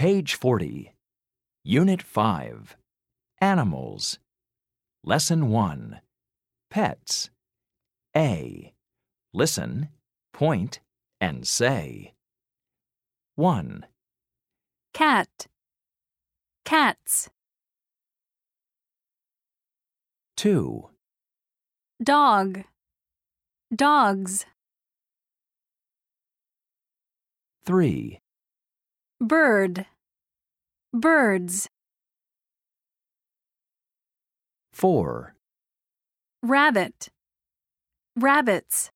Page 40. Unit 5. Animals. Lesson 1. Pets. A. Listen, point, and say. 1, Cat. Cats. 2, Dog. Dogs. 3, Bird. Birds. 4, Rabbit. Rabbits.